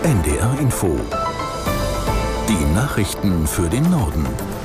NDR Info. Die Nachrichten für den Norden.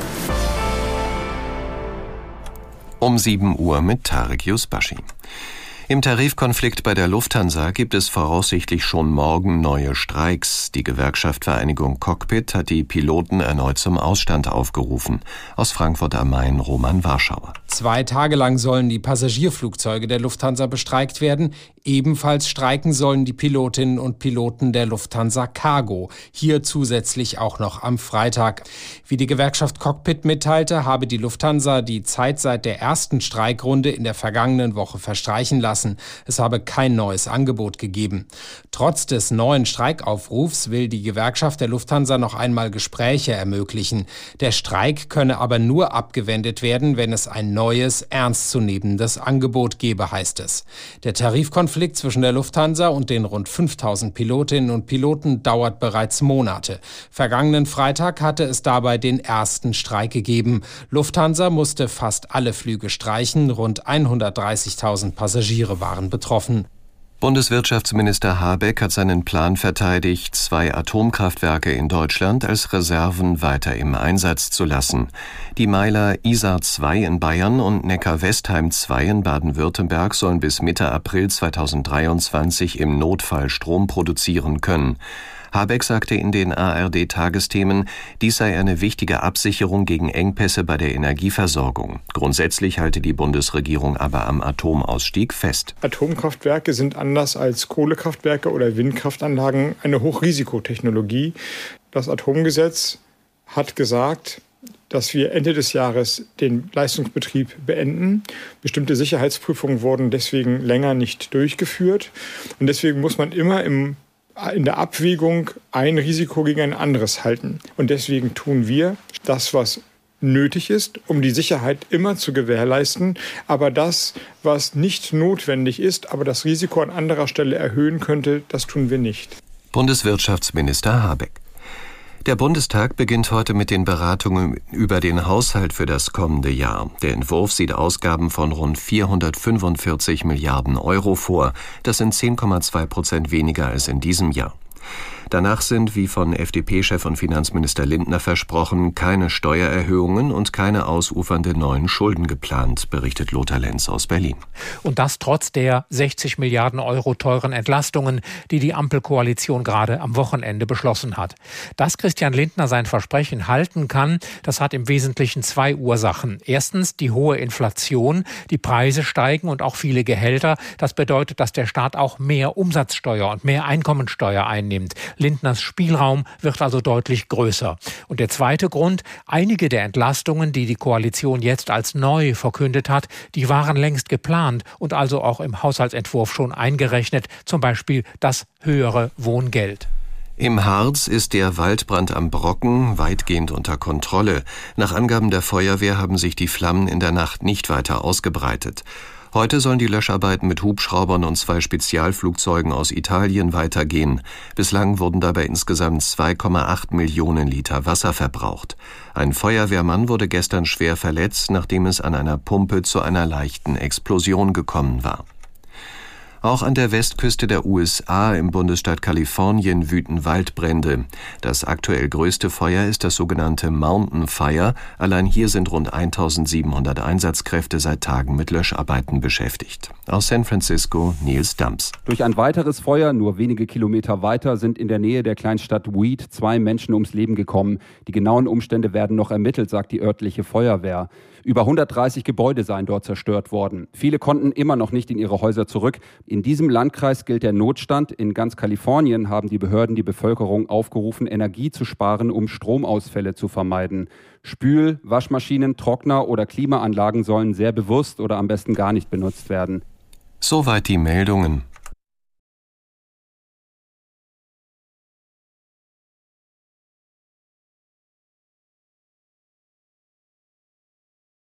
Um 7 Uhr mit Tarek Yusbashi. Im Tarifkonflikt bei der Lufthansa gibt es voraussichtlich schon morgen neue Streiks. Die Gewerkschaft Vereinigung Cockpit hat die Piloten erneut zum Ausstand aufgerufen. Aus Frankfurt am Main, Roman Warschauer. 2 Tage lang sollen die Passagierflugzeuge der Lufthansa bestreikt werden. Ebenfalls streiken sollen die Pilotinnen und Piloten der Lufthansa Cargo. Hier zusätzlich auch noch am Freitag. Wie die Gewerkschaft Cockpit mitteilte, habe die Lufthansa die Zeit seit der ersten Streikrunde in der vergangenen Woche verstreichen lassen. Es habe kein neues Angebot gegeben. Trotz des neuen Streikaufrufs will die Gewerkschaft der Lufthansa noch einmal Gespräche ermöglichen. Der Streik könne aber nur abgewendet werden, wenn es ein neues, ernstzunehmendes Angebot gebe, heißt es. Der Tarifkonflikt zwischen der Lufthansa und den rund 5000 Pilotinnen und Piloten dauert bereits Monate. Vergangenen Freitag hatte es dabei den ersten Streik gegeben. Lufthansa musste fast alle Flüge streichen, rund 130.000 Passagiere waren betroffen. Bundeswirtschaftsminister Habeck hat seinen Plan verteidigt, 2 Atomkraftwerke in Deutschland als Reserven weiter im Einsatz zu lassen. Die Meiler Isar 2 in Bayern und Neckar-Westheim 2 in Baden-Württemberg sollen bis Mitte April 2023 im Notfall Strom produzieren können. Habeck sagte in den ARD-Tagesthemen, dies sei eine wichtige Absicherung gegen Engpässe bei der Energieversorgung. Grundsätzlich halte die Bundesregierung aber am Atomausstieg fest. Atomkraftwerke sind anders als Kohlekraftwerke oder Windkraftanlagen eine Hochrisikotechnologie. Das Atomgesetz hat gesagt, dass wir Ende des Jahres den Leistungsbetrieb beenden. Bestimmte Sicherheitsprüfungen wurden deswegen länger nicht durchgeführt. Und deswegen muss man immer in der Abwägung ein Risiko gegen ein anderes halten. Und deswegen tun wir das, was nötig ist, um die Sicherheit immer zu gewährleisten. Aber das, was nicht notwendig ist, aber das Risiko an anderer Stelle erhöhen könnte, das tun wir nicht. Bundeswirtschaftsminister Habeck. Der Bundestag beginnt heute mit den Beratungen über den Haushalt für das kommende Jahr. Der Entwurf sieht Ausgaben von rund 445 Milliarden Euro vor. Das sind 10,2% weniger als in diesem Jahr. Danach sind, wie von FDP-Chef und Finanzminister Lindner versprochen, keine Steuererhöhungen und keine ausufernden neuen Schulden geplant, berichtet Lothar Lenz aus Berlin. Und das trotz der 60 Milliarden Euro teuren Entlastungen, die die Ampelkoalition gerade am Wochenende beschlossen hat. Dass Christian Lindner sein Versprechen halten kann, das hat im Wesentlichen 2 Ursachen. Erstens die hohe Inflation, die Preise steigen und auch viele Gehälter. Das bedeutet, dass der Staat auch mehr Umsatzsteuer und mehr Einkommensteuer einnimmt. Lindners Spielraum wird also deutlich größer. Und der zweite Grund, einige der Entlastungen, die die Koalition jetzt als neu verkündet hat, die waren längst geplant und also auch im Haushaltsentwurf schon eingerechnet, zum Beispiel das höhere Wohngeld. Im Harz ist der Waldbrand am Brocken weitgehend unter Kontrolle. Nach Angaben der Feuerwehr haben sich die Flammen in der Nacht nicht weiter ausgebreitet. Heute sollen die Löscharbeiten mit Hubschraubern und 2 Spezialflugzeugen aus Italien weitergehen. Bislang wurden dabei insgesamt 2,8 Millionen Liter Wasser verbraucht. Ein Feuerwehrmann wurde gestern schwer verletzt, nachdem es an einer Pumpe zu einer leichten Explosion gekommen war. Auch an der Westküste der USA im Bundesstaat Kalifornien wüten Waldbrände. Das aktuell größte Feuer ist das sogenannte Mountain Fire. Allein hier sind rund 1700 Einsatzkräfte seit Tagen mit Löscharbeiten beschäftigt. Aus San Francisco, Nils Dams. Durch ein weiteres Feuer, nur wenige Kilometer weiter, sind in der Nähe der Kleinstadt Weed 2 Menschen ums Leben gekommen. Die genauen Umstände werden noch ermittelt, sagt die örtliche Feuerwehr. Über 130 Gebäude seien dort zerstört worden. Viele konnten immer noch nicht in ihre Häuser zurück. In diesem Landkreis gilt der Notstand. In ganz Kalifornien haben die Behörden die Bevölkerung aufgerufen, Energie zu sparen, um Stromausfälle zu vermeiden. Spül-, Waschmaschinen, Trockner oder Klimaanlagen sollen sehr bewusst oder am besten gar nicht benutzt werden. Soweit die Meldungen.